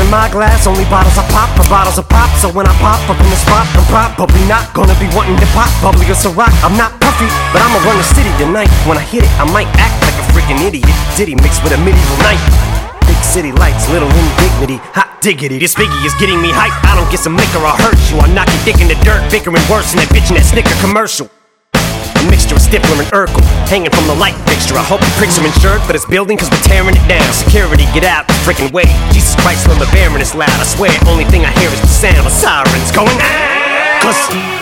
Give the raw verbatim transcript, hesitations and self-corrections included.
in my glass, only bottles I pop for bottles of pop. So when I pop up in the spot, I'm probably not gonna be wanting to pop bubbly or Ciroc. I'm not puffy, but I'ma run the city tonight. When I hit it, I might act like a freaking idiot. Diddy mixed with a medieval knight. Big city lights, little indignity, hot diggity. This Biggie is getting me hype. I don't get some liquor, I'll hurt you. I'll knock your dick in the dirt, bickering worse than that bitch in that Snicker commercial. A mixture of Stifler and Urkel, hanging from the light fixture. I hope the pricks are insured for this building, cause we're tearing it down. Security, get out the freaking way. Jesus Christ, when the bearing is loud, I swear, only thing I hear is the sound of sirens going ah! Cause